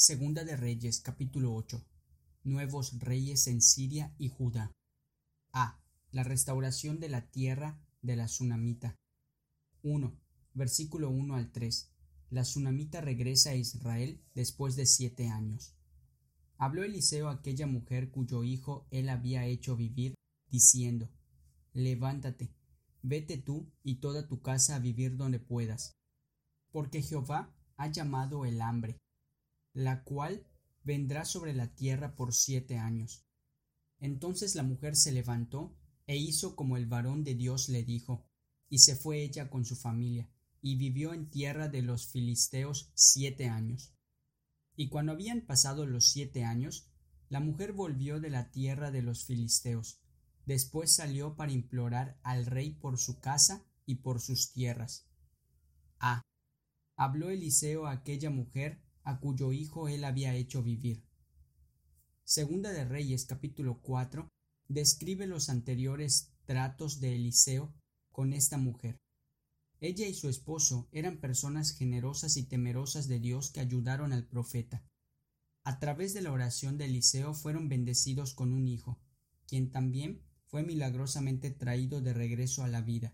Segunda de Reyes, capítulo 8. Nuevos reyes en Siria y Judá. A. La restauración de la tierra de la Sunamita. 1. Versículo 1 al 3. La Sunamita regresa a Israel después de 7 años. Habló Eliseo a aquella mujer cuyo hijo él había hecho vivir, diciendo: Levántate, vete tú y toda tu casa a vivir donde puedas, porque Jehová ha llamado el hambre, la cual vendrá sobre la tierra por 7 años. Entonces la mujer se levantó e hizo como el varón de Dios le dijo, y se fue ella con su familia, y vivió en tierra de los filisteos 7 años. Y cuando habían pasado los 7 años, la mujer volvió de la tierra de los filisteos. Después salió para implorar al rey por su casa y por sus tierras. A. Habló Eliseo a aquella mujer a cuyo hijo él había hecho vivir. Segunda de Reyes, capítulo 4, describe los anteriores tratos de Eliseo con esta mujer. Ella y su esposo eran personas generosas y temerosas de Dios que ayudaron al profeta. A través de la oración de Eliseo fueron bendecidos con un hijo, quien también fue milagrosamente traído de regreso a la vida.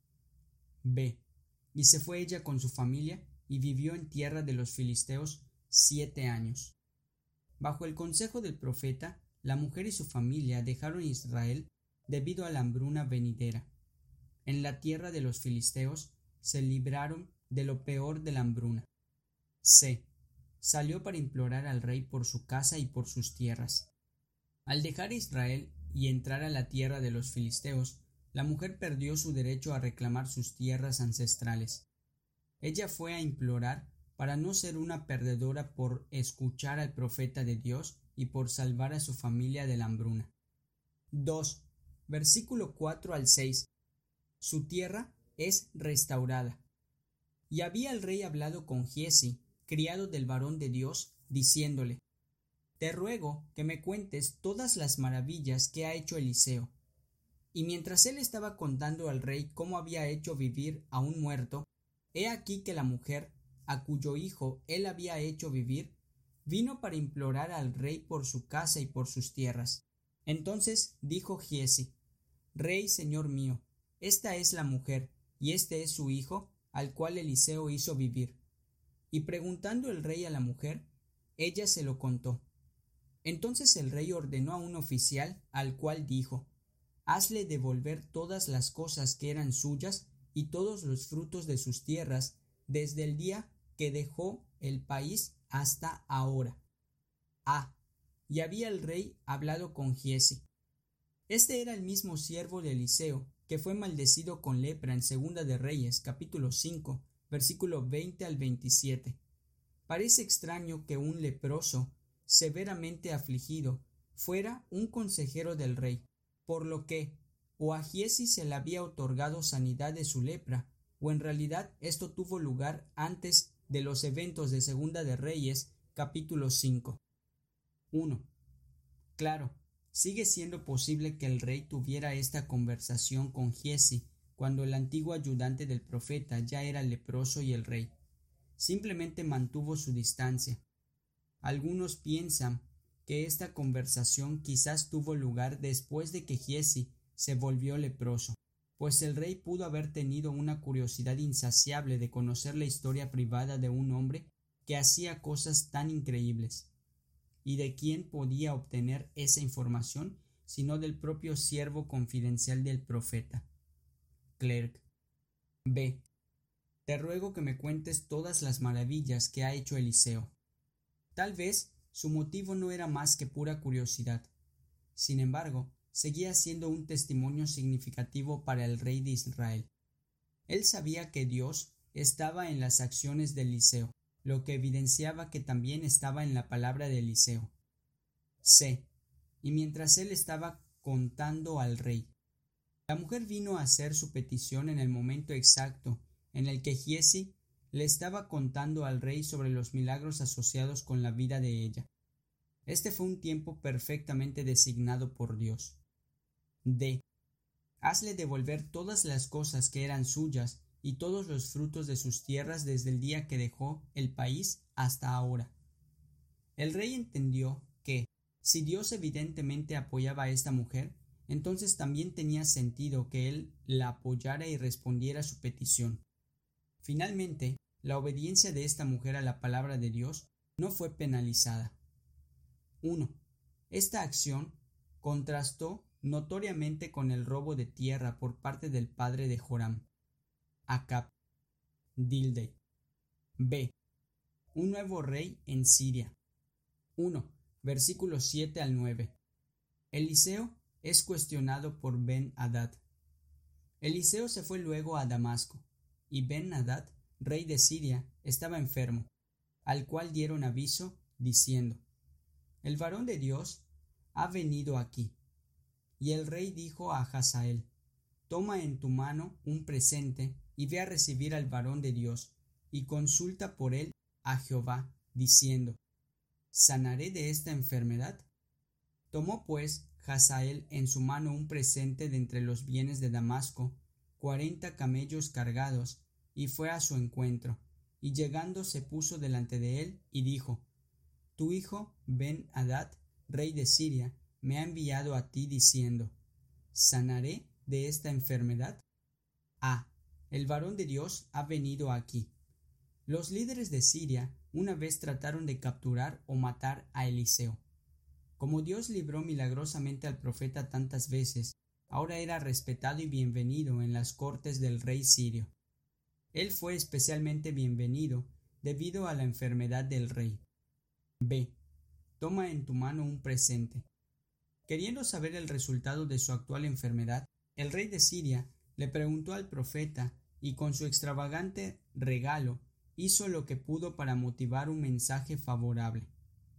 B. Y se fue ella con su familia y vivió en tierra de los filisteos 7 años. Bajo el consejo del profeta, la mujer y su familia dejaron Israel debido a la hambruna venidera. En la tierra de los filisteos se libraron de lo peor de la hambruna. C. Salió para implorar al rey por su casa y por sus tierras. Al dejar Israel y entrar a la tierra de los filisteos, la mujer perdió su derecho a reclamar sus tierras ancestrales. Ella fue a implorar para no ser una perdedora por escuchar al profeta de Dios y por salvar a su familia de la hambruna. 2. Versículo 4 al 6. Su tierra es restaurada. Y había el rey hablado con Giezi, criado del varón de Dios, diciéndole: Te ruego que me cuentes todas las maravillas que ha hecho Eliseo. Y mientras él estaba contando al rey cómo había hecho vivir a un muerto, he aquí que la mujer, a cuyo hijo él había hecho vivir, vino para implorar al rey por su casa y por sus tierras. Entonces dijo Giezi: Rey, señor mío, esta es la mujer, y este es su hijo, al cual Eliseo hizo vivir. Y preguntando el rey a la mujer, ella se lo contó. Entonces el rey ordenó a un oficial, al cual dijo: Hazle devolver todas las cosas que eran suyas y todos los frutos de sus tierras, desde el día que dejó el país hasta ahora. A. Y había el rey hablado con Giezi. Este era el mismo siervo de Eliseo, que fue maldecido con lepra en Segunda de Reyes, capítulo 5, versículo 20 al 27. Parece extraño que un leproso, severamente afligido, fuera un consejero del rey, por lo que o a Giezi se le había otorgado sanidad de su lepra, o en realidad esto tuvo lugar antes de los eventos de Segunda de Reyes, capítulo 5. 1. Claro, sigue siendo posible que el rey tuviera esta conversación con Giezi cuando el antiguo ayudante del profeta ya era leproso y el rey simplemente mantuvo su distancia. Algunos piensan que esta conversación quizás tuvo lugar después de que Giezi se volvió leproso, pues el rey pudo haber tenido una curiosidad insaciable de conocer la historia privada de un hombre que hacía cosas tan increíbles. ¿Y de quién podía obtener esa información sino del propio siervo confidencial del profeta? Clerk. B. Te ruego que me cuentes todas las maravillas que ha hecho Eliseo. Tal vez su motivo no era más que pura curiosidad. Sin embargo, seguía siendo un testimonio significativo para el rey de Israel. Él sabía que Dios estaba en las acciones de Eliseo, lo que evidenciaba que también estaba en la palabra de Eliseo. C. Y mientras él estaba contando al rey, la mujer vino a hacer su petición en el momento exacto en el que Giezi le estaba contando al rey sobre los milagros asociados con la vida de ella. Este fue un tiempo perfectamente designado por Dios. D. Hazle devolver todas las cosas que eran suyas y todos los frutos de sus tierras desde el día que dejó el país hasta ahora. El rey entendió que, si Dios evidentemente apoyaba a esta mujer, entonces también tenía sentido que él la apoyara y respondiera a su petición. Finalmente, la obediencia de esta mujer a la palabra de Dios no fue penalizada. 1. Esta acción contrastó notoriamente con el robo de tierra por parte del padre de Joram, Acab, Dildey. B. Un nuevo rey en Siria. 1. Versículos 7 al 9. Eliseo es cuestionado por Ben-Hadad. Eliseo se fue luego a Damasco, y Ben-Hadad, rey de Siria, estaba enfermo, al cual dieron aviso, diciendo: El varón de Dios ha venido aquí. Y el rey dijo a Hazael: Toma en tu mano un presente y ve a recibir al varón de Dios, y consulta por él a Jehová, diciendo: ¿Sanaré de esta enfermedad? Tomó pues Hazael en su mano un presente de entre los bienes de Damasco, 40 camellos cargados, y fue a su encuentro, y llegando se puso delante de él, y dijo: Tu hijo Ben-Hadad, rey de Siria, me ha enviado a ti diciendo: ¿Sanaré de esta enfermedad? A. El varón de Dios ha venido aquí. Los líderes de Siria una vez trataron de capturar o matar a Eliseo. Como Dios libró milagrosamente al profeta tantas veces, ahora era respetado y bienvenido en las cortes del rey sirio. Él fue especialmente bienvenido debido a la enfermedad del rey. B. Toma en tu mano un presente. Queriendo saber el resultado de su actual enfermedad, el rey de Siria le preguntó al profeta y con su extravagante regalo hizo lo que pudo para motivar un mensaje favorable.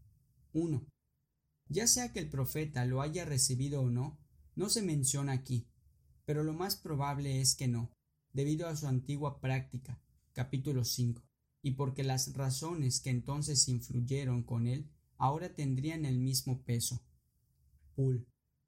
1. Ya sea que el profeta lo haya recibido o no, no se menciona aquí, pero lo más probable es que no, debido a su antigua práctica, capítulo 5, y porque las razones que entonces influyeron con él ahora tendrían el mismo peso. Pool.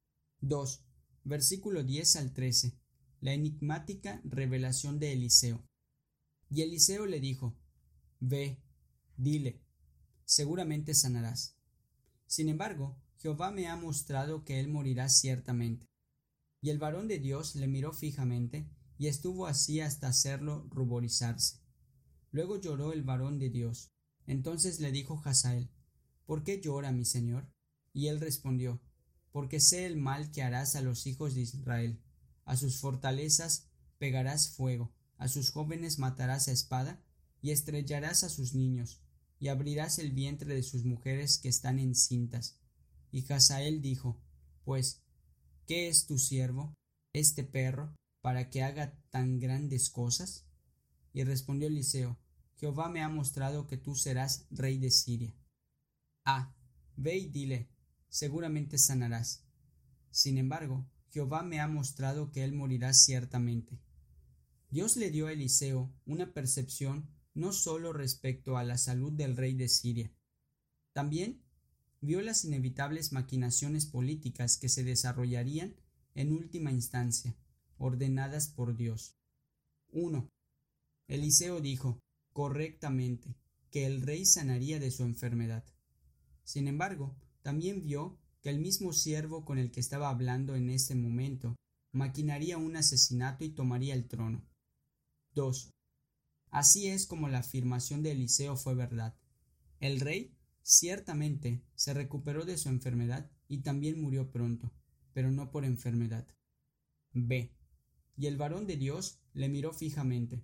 2. Versículo 10 al 13. La enigmática revelación de Eliseo. Y Eliseo le dijo: Ve, dile, seguramente sanarás. Sin embargo, Jehová me ha mostrado que él morirá ciertamente. Y el varón de Dios le miró fijamente, y estuvo así hasta hacerlo ruborizarse. Luego lloró el varón de Dios. Entonces le dijo Hazael: ¿Por qué llora mi señor? Y él respondió: Porque sé el mal que harás a los hijos de Israel. A sus fortalezas pegarás fuego, a sus jóvenes matarás a espada, y estrellarás a sus niños, y abrirás el vientre de sus mujeres que están encintas. Y Hazael dijo: Pues, ¿qué es tu siervo, este perro, para que haga tan grandes cosas? Y respondió Eliseo: Jehová me ha mostrado que tú serás rey de Siria. A. Ve y dile, seguramente sanarás. Sin embargo, Jehová me ha mostrado que él morirá ciertamente. Dios le dio a Eliseo una percepción no sólo respecto a la salud del rey de Siria. También vio las inevitables maquinaciones políticas que se desarrollarían en última instancia, ordenadas por Dios. 1. Eliseo dijo, correctamente, que el rey sanaría de su enfermedad. Sin embargo, también vio que el mismo siervo con el que estaba hablando en este momento maquinaría un asesinato y tomaría el trono. 2. Así es como la afirmación de Eliseo fue verdad. El rey ciertamente se recuperó de su enfermedad y también murió pronto, pero no por enfermedad. B. Y el varón de Dios le miró fijamente.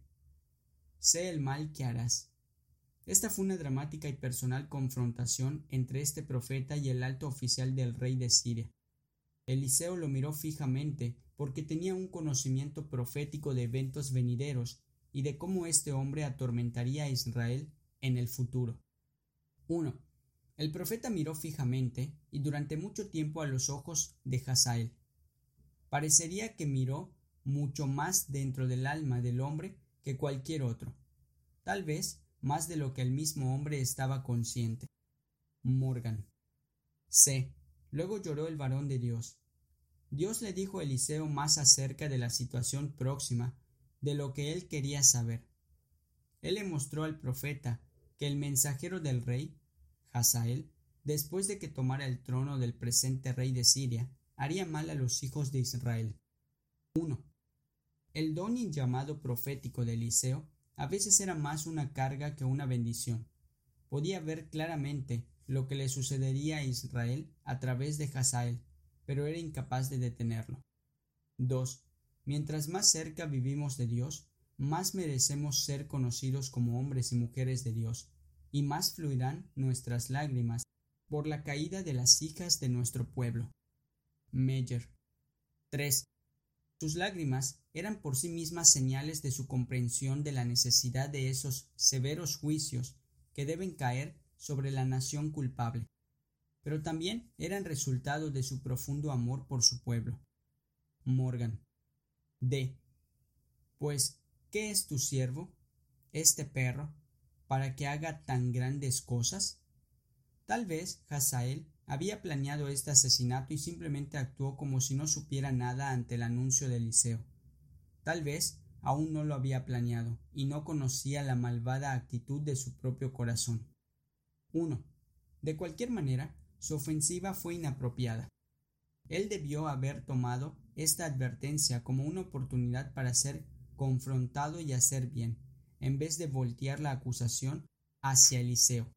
Sé el mal que harás. Esta fue una dramática y personal confrontación entre este profeta y el alto oficial del rey de Siria. Eliseo lo miró fijamente porque tenía un conocimiento profético de eventos venideros y de cómo este hombre atormentaría a Israel en el futuro. 1. El profeta miró fijamente y durante mucho tiempo a los ojos de Hazael. Parecería que miró mucho más dentro del alma del hombre que cualquier otro, tal vez más de lo que el mismo hombre estaba consciente. Morgan. C. Luego lloró el varón de Dios. Dios le dijo a Eliseo más acerca de la situación próxima de lo que él quería saber. Él le mostró al profeta que el mensajero del rey, Hazael, después de que tomara el trono del presente rey de Siria, haría mal a los hijos de Israel. 1. El don y llamado profético de Eliseo a veces era más una carga que una bendición. Podía ver claramente lo que le sucedería a Israel a través de Hazael, pero era incapaz de detenerlo. 2. Mientras más cerca vivimos de Dios, más merecemos ser conocidos como hombres y mujeres de Dios, y más fluirán nuestras lágrimas por la caída de las hijas de nuestro pueblo. Meyer. 3. Sus lágrimas eran por sí mismas señales de su comprensión de la necesidad de esos severos juicios que deben caer sobre la nación culpable, pero también eran resultado de su profundo amor por su pueblo. Morgan. D. Pues, ¿qué es tu siervo, este perro, para que haga tan grandes cosas? Tal vez Hazael había planeado este asesinato y simplemente actuó como si no supiera nada ante el anuncio de Eliseo. Tal vez aún no lo había planeado y no conocía la malvada actitud de su propio corazón. 1. De cualquier manera, su ofensiva fue inapropiada. Él debió haber tomado esta advertencia como una oportunidad para ser confrontado y hacer bien, en vez de voltear la acusación hacia Eliseo.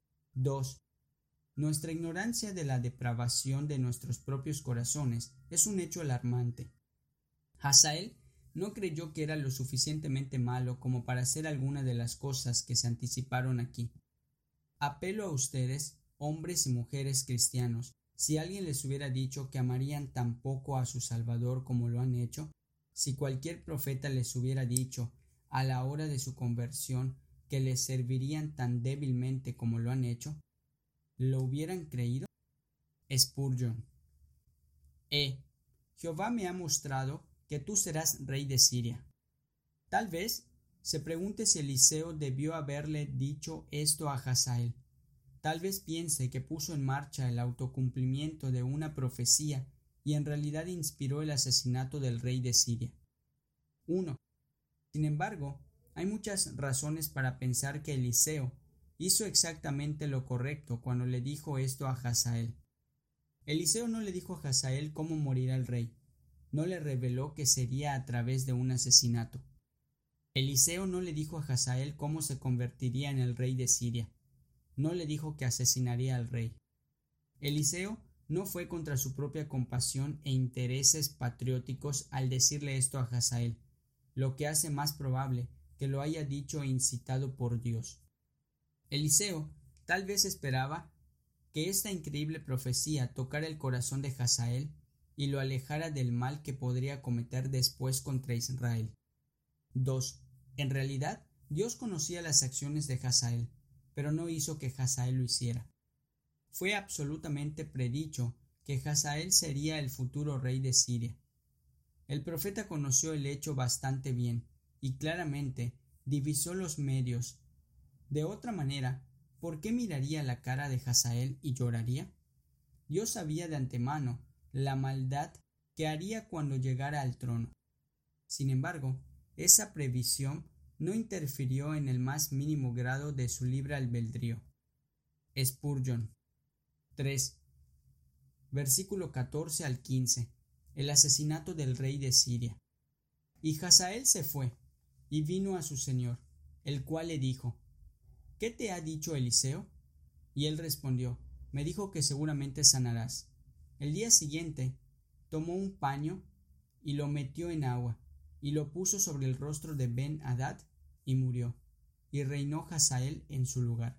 2. Nuestra ignorancia de la depravación de nuestros propios corazones es un hecho alarmante. Hazael no creyó que era lo suficientemente malo como para hacer alguna de las cosas que se anticiparon aquí. Apelo a ustedes, hombres y mujeres cristianos, si alguien les hubiera dicho que amarían tan poco a su Salvador como lo han hecho, si cualquier profeta les hubiera dicho, a la hora de su conversión, que les servirían tan débilmente como lo han hecho, ¿lo hubieran creído? Spurgeon. Jehová me ha mostrado que tú serás rey de Siria. Tal vez se pregunte si Eliseo debió haberle dicho esto a Hazael. Tal vez piense que puso en marcha el autocumplimiento de una profecía y en realidad inspiró el asesinato del rey de Siria. 1. Sin embargo, hay muchas razones para pensar que Eliseo hizo exactamente lo correcto cuando le dijo esto a Hazael. Eliseo no le dijo a Hazael cómo morirá el rey. No le reveló que sería a través de un asesinato. Eliseo no le dijo a Hazael cómo se convertiría en el rey de Siria. No le dijo que asesinaría al rey. Eliseo no fue contra su propia compasión e intereses patrióticos al decirle esto a Hazael, lo que hace más probable que lo haya dicho e incitado por Dios. Eliseo tal vez esperaba que esta increíble profecía tocara el corazón de Hazael y lo alejara del mal que podría cometer después contra Israel. 2. En realidad, Dios conocía las acciones de Hazael, pero no hizo que Hazael lo hiciera. Fue absolutamente predicho que Hazael sería el futuro rey de Siria. El profeta conoció el hecho bastante bien y claramente divisó los medios. De otra manera, ¿por qué miraría la cara de Hazael y lloraría? Dios sabía de antemano la maldad que haría cuando llegara al trono. Sin embargo, esa previsión no interfirió en el más mínimo grado de su libre albedrío. Spurgeon. 3. Versículo 14 al 15. El asesinato del rey de Siria. Y Hazael se fue, y vino a su señor, el cual le dijo, ¿qué te ha dicho Eliseo? Y él respondió, me dijo que seguramente sanarás. El día siguiente, tomó un paño y lo metió en agua, y lo puso sobre el rostro de Ben-Hadad, y murió, y reinó Hazael en su lugar.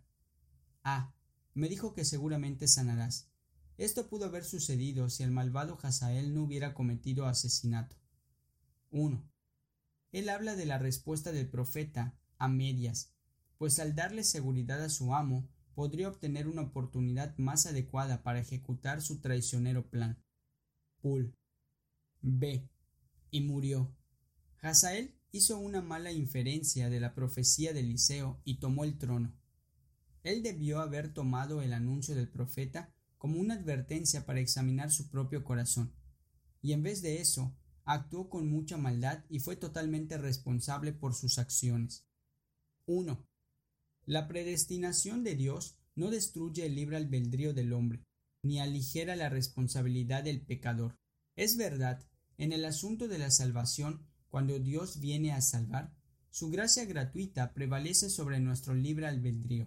Me dijo que seguramente sanarás. Esto pudo haber sucedido si el malvado Hazael no hubiera cometido asesinato. 1. Él habla de la respuesta del profeta a medias, pues al darle seguridad a su amo, podría obtener una oportunidad más adecuada para ejecutar su traicionero plan. Pul. B. Y murió. Hazael hizo una mala inferencia de la profecía de Eliseo y tomó el trono. Él debió haber tomado el anuncio del profeta como una advertencia para examinar su propio corazón, y en vez de eso, actuó con mucha maldad y fue totalmente responsable por sus acciones. 1. La predestinación de Dios no destruye el libre albedrío del hombre, ni aligera la responsabilidad del pecador. Es verdad, en el asunto de la salvación, cuando Dios viene a salvar, su gracia gratuita prevalece sobre nuestro libre albedrío.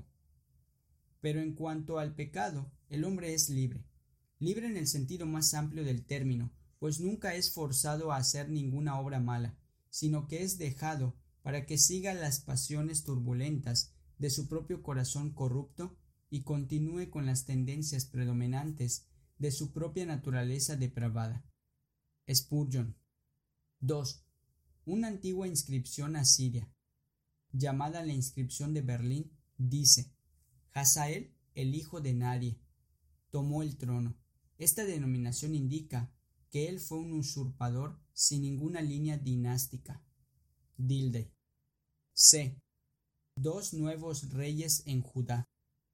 Pero en cuanto al pecado, el hombre es libre. Libre en el sentido más amplio del término, pues nunca es forzado a hacer ninguna obra mala, sino que es dejado para que siga las pasiones turbulentas de su propio corazón corrupto y continúe con las tendencias predominantes de su propia naturaleza depravada. Spurgeon. 2. Una antigua inscripción asiria, llamada la inscripción de Berlín, dice: Hazael, el hijo de nadie, tomó el trono. Esta denominación indica que él fue un usurpador sin ninguna línea dinástica. Dilde. C. Dos nuevos reyes en Judá.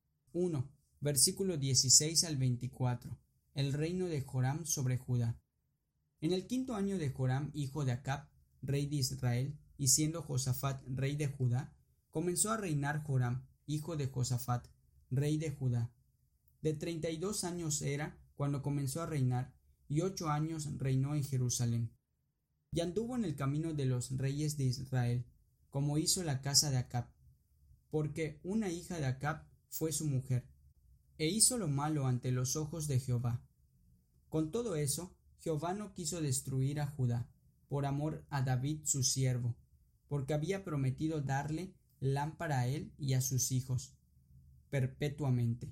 1. Versículo 16 al 24. El reino de Joram sobre Judá. En el 5.º año de Joram, hijo de Acab, rey de Israel, y siendo Josafat rey de Judá, comenzó a reinar Joram, hijo de Josafat, rey de Judá. De 32 años era cuando comenzó a reinar, y 8 años reinó en Jerusalén. Y anduvo en el camino de los reyes de Israel, como hizo la casa de Acab, porque una hija de Acab fue su mujer, e hizo lo malo ante los ojos de Jehová. Con todo eso, Jehová no quiso destruir a Judá, por amor a David su siervo, porque había prometido darle lámpara a él y a sus hijos, perpetuamente.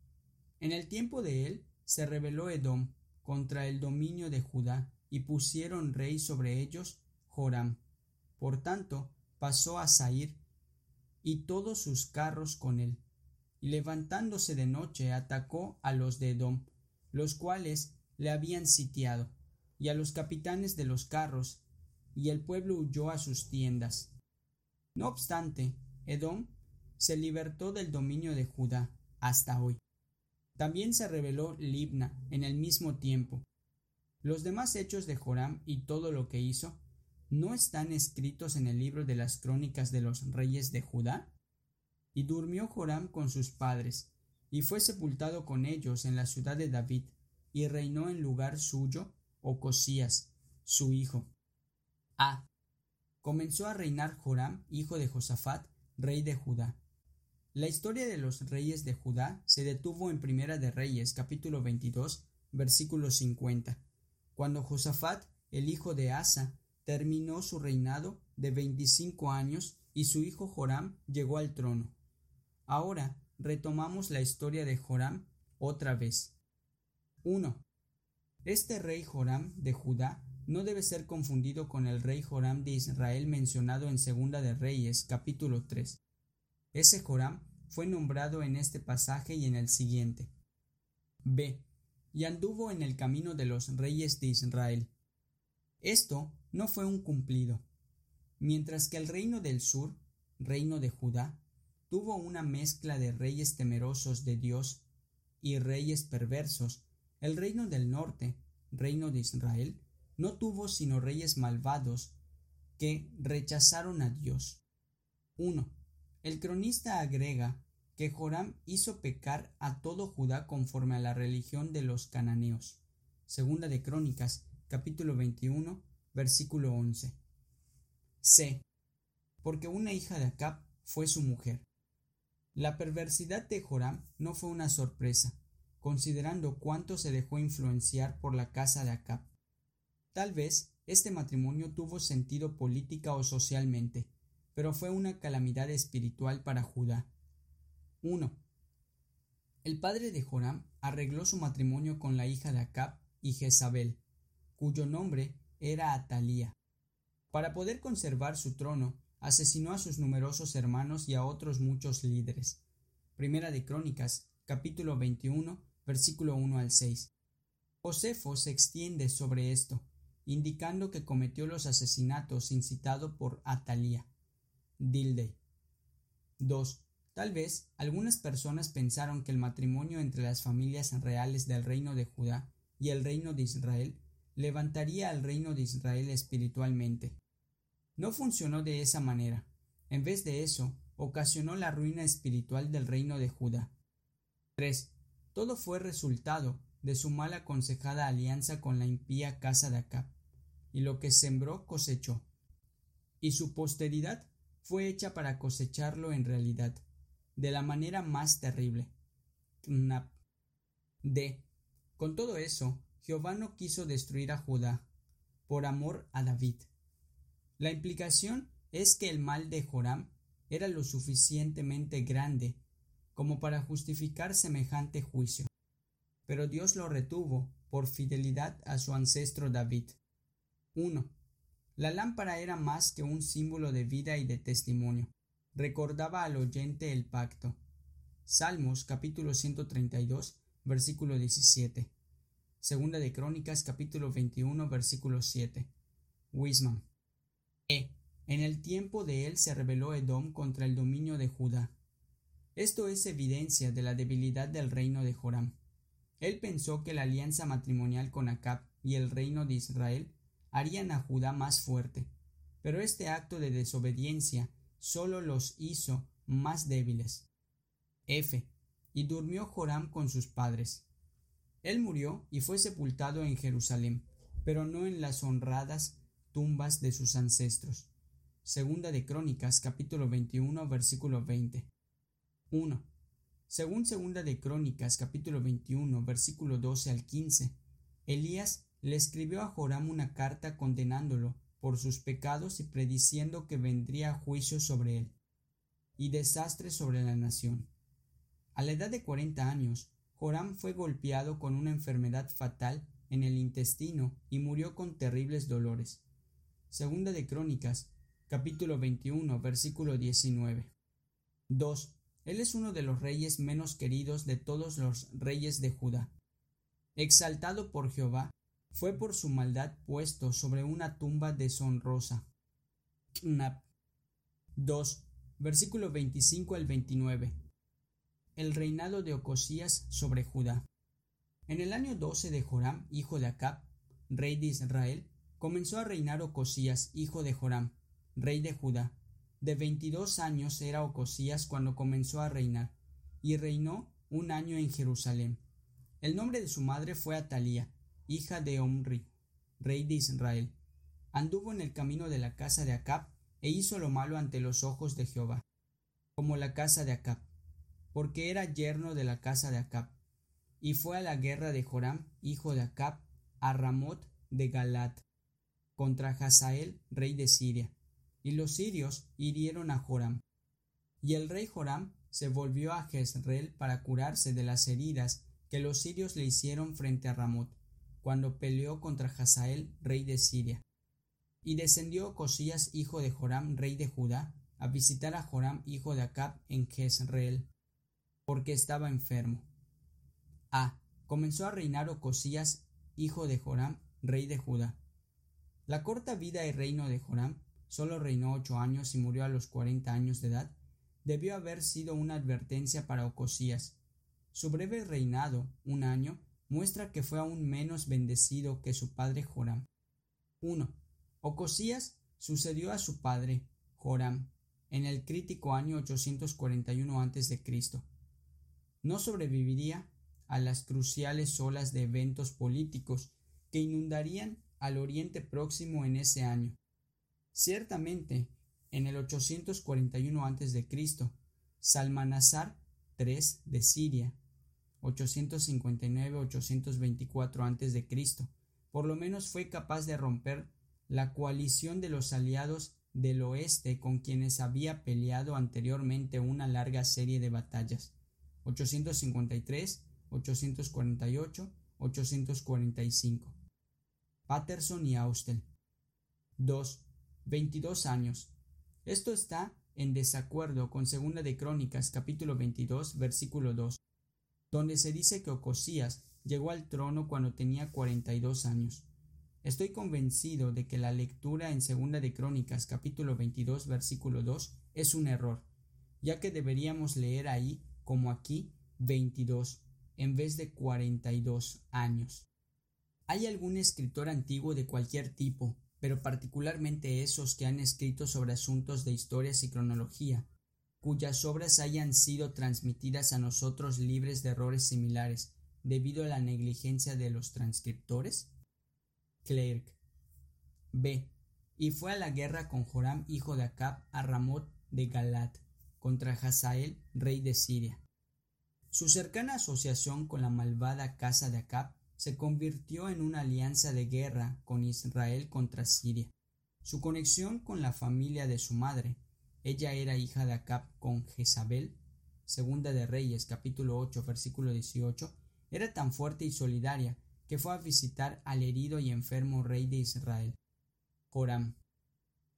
En el tiempo de él se rebeló Edom contra el dominio de Judá, y pusieron rey sobre ellos Joram. Por tanto, pasó a Zair, y todos sus carros con él, y levantándose de noche atacó a los de Edom, los cuales le habían sitiado, y a los capitanes de los carros, y el pueblo huyó a sus tiendas. No obstante, Edom se libertó del dominio de Judá hasta hoy. También se rebeló Libna en el mismo tiempo. Los demás hechos de Joram y todo lo que hizo, ¿no están escritos en el libro de las crónicas de los reyes de Judá? Y durmió Joram con sus padres, y fue sepultado con ellos en la ciudad de David, y reinó en lugar suyo Ocosías, su hijo. A. Comenzó a reinar Joram, hijo de Josafat, rey de Judá. La historia de los reyes de Judá se detuvo en Primera de Reyes, capítulo 22, versículo 50, cuando Josafat, el hijo de Asa, terminó su reinado de 25 años y su hijo Joram llegó al trono. Ahora retomamos la historia de Joram otra vez. 1. Este rey Joram de Judá no debe ser confundido con el rey Joram de Israel mencionado en Segunda de Reyes, capítulo 3. Ese Joram fue nombrado en este pasaje y en el siguiente. B. Y anduvo en el camino de los reyes de Israel. Esto no fue un cumplido. Mientras que el reino del sur, reino de Judá, tuvo una mezcla de reyes temerosos de Dios y reyes perversos, el reino del norte, reino de Israel, no tuvo sino reyes malvados que rechazaron a Dios. 1. El cronista agrega que Joram hizo pecar a todo Judá conforme a la religión de los cananeos. Segunda de Crónicas, capítulo 21, versículo 11. C. Porque una hija de Acab fue su mujer. La perversidad de Joram no fue una sorpresa, considerando cuánto se dejó influenciar por la casa de Acab. Tal vez este matrimonio tuvo sentido política o socialmente, pero fue una calamidad espiritual para Judá. 1. El padre de Joram arregló su matrimonio con la hija de Acab y Jezabel, cuyo nombre era Atalía. Para poder conservar su trono, asesinó a sus numerosos hermanos y a otros muchos líderes. Primera de Crónicas, capítulo 21, versículo 1 al 6. Josefo se extiende sobre esto, indicando que cometió los asesinatos incitado por Atalía. Dilde. 2. Tal vez algunas personas pensaron que el matrimonio entre las familias reales del reino de Judá y el reino de Israel levantaría al reino de Israel espiritualmente. No funcionó de esa manera. En vez de eso, ocasionó la ruina espiritual del reino de Judá. 3. Todo fue resultado de su mal aconsejada alianza con la impía casa de Acab, y lo que sembró cosechó, y su posteridad fue hecha para cosecharlo en realidad, de la manera más terrible. D. Con todo eso, Jehová no quiso destruir a Judá, por amor a David. La implicación es que el mal de Joram era lo suficientemente grande como para justificar semejante juicio, pero Dios lo retuvo por fidelidad a su ancestro David. 1. La lámpara era más que un símbolo de vida y de testimonio. Recordaba al oyente el pacto. Salmos capítulo 132, versículo 17. Segunda de Crónicas capítulo 21, versículo 7. Wisman. En el tiempo de él se rebeló Edom contra el dominio de Judá. Esto es evidencia de la debilidad del reino de Joram. Él pensó que la alianza matrimonial con Acab y el reino de Israel harían a Judá más fuerte, pero este acto de desobediencia solo los hizo más débiles. Y durmió Joram con sus padres. Él murió y fue sepultado en Jerusalén, pero no en las honradas tumbas de sus ancestros. Segunda de Crónicas capítulo 21 versículo 20. 1. Según Segunda de Crónicas capítulo 21 versículo 12 al 15, Elías le escribió a Joram una carta condenándolo por sus pecados y prediciendo que vendría juicio sobre él y desastre sobre la nación. A la edad de 40 años, Joram fue golpeado con una enfermedad fatal en el intestino y murió con terribles dolores. Segunda de Crónicas capítulo 21 versículo 19. 2. Él es uno de los reyes menos queridos de todos los reyes de Judá. Exaltado por Jehová, fue por su maldad puesto sobre una tumba deshonrosa. 2. Versículo 25 al 29. El reinado de Ocosías sobre Judá. En el año 12 de Joram, hijo de Acab, rey de Israel, comenzó a reinar Ocosías, hijo de Joram, rey de Judá. De 22 años era Ocosías cuando comenzó a reinar, y reinó un año en Jerusalén. El nombre de su madre fue Atalía, hija de Omri, rey de Israel. Anduvo en el camino de la casa de Acab, e hizo lo malo ante los ojos de Jehová, como la casa de Acab, porque era yerno de la casa de Acab. Y fue a la guerra de Joram, hijo de Acab, a Ramot de Galaad, contra Hazael, rey de Siria. Y los sirios hirieron a Joram. Y el rey Joram se volvió a Jezreel para curarse de las heridas que los sirios le hicieron frente a Ramot, cuando peleó contra Hazael, rey de Siria. Y descendió Ocosías, hijo de Joram, rey de Judá, a visitar a Joram, hijo de Acab, en Jezreel, porque estaba enfermo. Comenzó a reinar Ocosías, hijo de Joram, rey de Judá. La corta vida y reino de Joram, solo reinó 8 años y murió a los 40 años de edad, debió haber sido una advertencia para Ocosías. Su breve reinado, 1 año, muestra que fue aún menos bendecido que su padre Joram. 1. Ocosías sucedió a su padre, Joram, en el crítico año 841 a.C. No sobreviviría a las cruciales olas de eventos políticos que inundarían al Oriente Próximo en ese año. Ciertamente, en el 841 a.C., Salmanasar III de Siria, 859-824 a.C., por lo menos fue capaz de romper la coalición de los aliados del oeste con quienes había peleado anteriormente una larga serie de batallas, 853, 848, 845. Patterson y Austell. 2. 22 años. Esto está en desacuerdo con Segunda de Crónicas capítulo 22 versículo 2, donde se dice que Ocosías llegó al trono cuando tenía 42 años. Estoy convencido de que la lectura en Segunda de Crónicas capítulo 22 versículo 2 es un error, ya que deberíamos leer ahí como aquí 22 en vez de 42 años. ¿Hay algún escritor antiguo de cualquier tipo, pero particularmente esos que han escrito sobre asuntos de historias y cronología, cuyas obras hayan sido transmitidas a nosotros libres de errores similares, debido a la negligencia de los transcriptores? Clerk. B. Y fue a la guerra con Joram, hijo de Acab, a Ramot de Galat, contra Hazael, rey de Siria. Su cercana asociación con la malvada casa de Acab se convirtió en una alianza de guerra con Israel contra Siria. Su conexión con la familia de su madre, ella era hija de Acab con Jezabel, Segunda de Reyes, capítulo 8, versículo 18, era tan fuerte y solidaria que fue a visitar al herido y enfermo rey de Israel, Joram.